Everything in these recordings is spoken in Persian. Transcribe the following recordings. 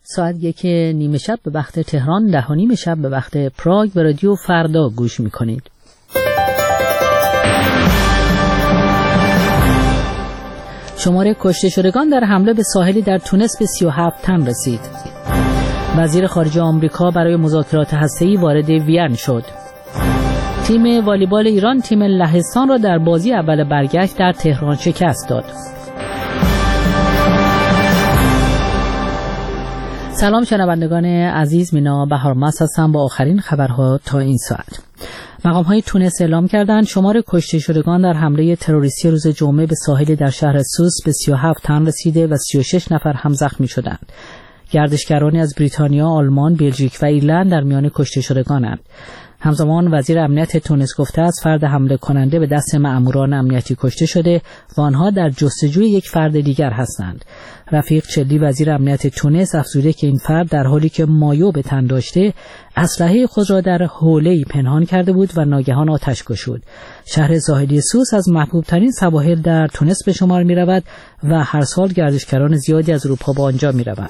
ساعت 1:30 به وقت تهران، 10:30 به وقت پراگ به رادیو فردا گوش میکنید. شماره کشته شدگان در حمله به ساحلی در تونس به 37 تن رسید. وزیر خارجه آمریکا برای مذاکرات هسته‌ای وارد وین شد. تیم والیبال ایران تیم لهستان را در بازی اول برگشت در تهران شکست داد. سلام شنوندگان عزیز، مینا بهارمست هستم با آخرین خبرها تا این ساعت. مقام‌های تونس اعلام کردند شمار کشته شدگان در حمله تروریستی روز جمعه به ساحلی در شهر سوس به 37 تن رسیده و 36 نفر هم زخمی شدند. گردشگرانی از بریتانیا، آلمان، بلژیک و ایرلند در میان کشته شدگانند. همزمان وزیر امنیت تونس گفته است فرد حمله کننده به دست مأموران امنیتی کشته شده و آنها در جستجوی یک فرد دیگر هستند. رفیق چلی وزیر امنیت تونس افزوده که این فرد در حالی که مایو به تن داشته اسلحه خود را در حوله‌ای پنهان کرده بود و ناگهان آتش گشود. شهر ساحلی سوس از محبوب ترین سواحل در تونس به شمار می رود و هر سال گردشگران زیادی از اروپا به آنجا می روند.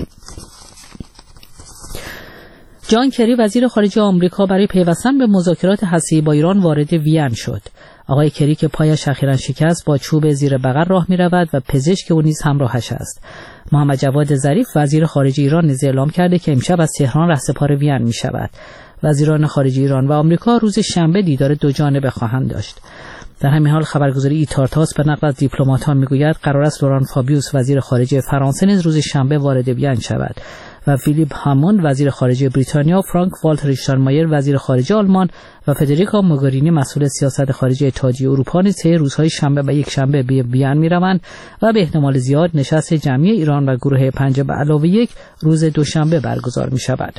جان کری وزیر خارجه آمریکا برای پیوستن به مذاکرات هسته‌ای با ایران وارد وین شد. آقای کری که پایش اخیراً شکست با چوب زیر بغل راه می‌رود و پزشک او نیز همراهش است. محمد جواد ظریف وزیر خارجه ایران نیز اعلام کرده که امشب از تهران رهسپار وین می‌شود. وزیران خارجه ایران و آمریکا روز شنبه دیدار دوجانبه خواهند داشت. در همین حال خبرگزاری ایتارتاس به نقل از دیپلمات‌ها می‌گوید قرار است لوران فابیوس وزیر خارجه فرانسه نیز روز شنبه وارد وین شود و فیلیپ هاموند وزیر خارجه بریتانیا، فرانک والتر اشتاینمایر وزیر خارجه آلمان و فدریکا موگارینی مسئول سیاست خارجه اتحادیه اروپا نیز روزهای شنبه و یک شنبه به وین می‌روند و به احتمال زیاد نشست جمعی ایران و گروه 5 به علاوه 1 روز دوشنبه برگزار می‌شود.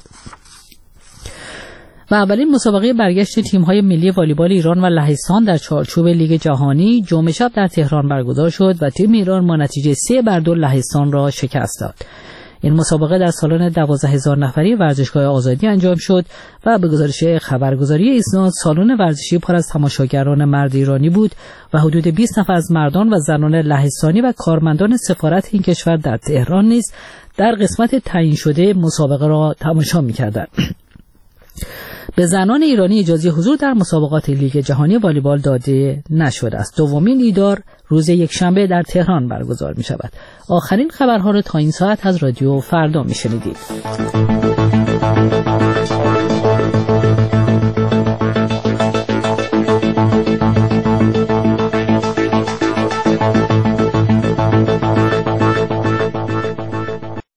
و اولین مسابقه برگشت تیم‌های ملی والیبال ایران و لهستان در چارچوب لیگ جهانی جمعه شب در تهران برگزار شد و تیم ایران با نتیجه 3-2 لهستان را شکست داد. این مسابقه در سالن 12,000 نفری ورزشگاه آزادی انجام شد و به گزارش خبرگزاری ایسنا سالن ورزشی پر از تماشاگران مرد ایرانی بود و حدود 20 نفر از مردان و زنان لهستانی و کارمندان سفارت این کشور در تهران نیز در قسمت تعیین شده مسابقه را تماشا می‌کردند. به زنان ایرانی اجازه حضور در مسابقات لیگ جهانی والیبال داده نشده است. دومین دیدار روز یکشنبه در تهران برگزار می شود. آخرین خبرها را تا این ساعت از رادیو فردا می شنیدید.